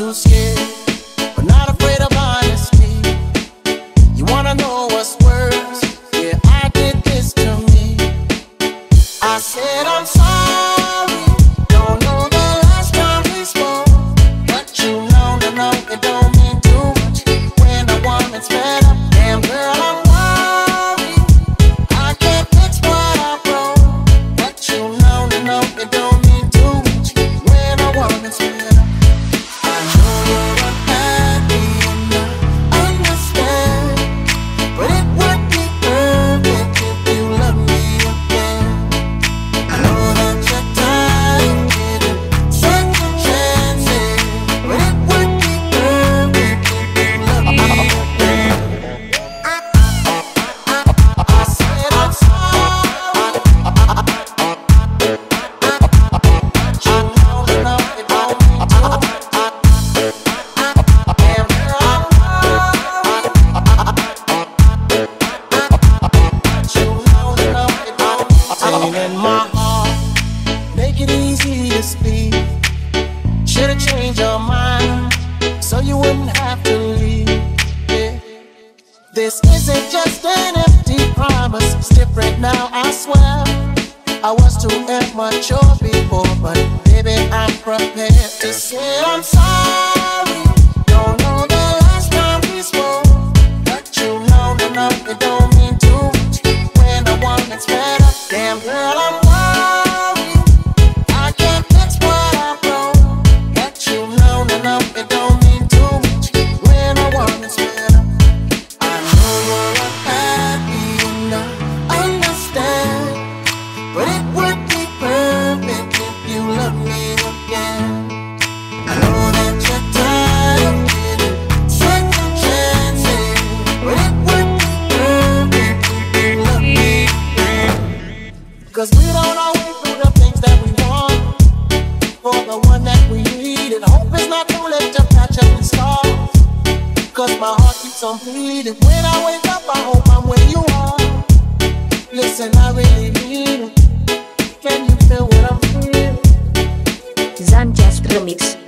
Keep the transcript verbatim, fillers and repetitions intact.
too scared, but not afraid of honesty. You wanna know what's worse? Yeah, I did this to me. I said I'm sorry, don't know the last time we spoke, but you know, no, no, it don't mean too much when a woman's fed up. Damn girl, I'm worried, I can't fix what I broke, but you know, no, no, it don't mean too much when a woman's fed up. I know you're unhappy and I understand, but it would be perfect if you love me again. I know that you're tired of getting second chances, but it would be perfect if you love me again. I said I'm sorry, you know, no, it don't mean too much. Damn girl, I'm worried, you know, no, it don't mean too much. Pain in my heart, make it easy to speak. Should've changed your mind so you wouldn't have to leave. Yeah. This isn't just an empty promise. It's different now, I swear. I was too immature before, but baby, I'm prepared to say I'm sorry. Don't know the last time we spoke, but you know, no, no, it don't mean too much when a woman's fed up. Damn girl, I'm worried, I can't fix what I broke, but you know, no, no, it don't mean too much when a woman's fed up. I know you're unhappy and I understand, but it would be perfect if you love me again. I know that you're tired of getting second chances, but it would be perfect if you love me again. Cause we don't always do the things that we want for the one that we need, and hope it's not too late to patch up the scars. Cause my heart keeps on bleeding. When I wake up, I hope I'm where you are. Listen, I really need it. Can you feel what I'm feeling? Zanjust Remix.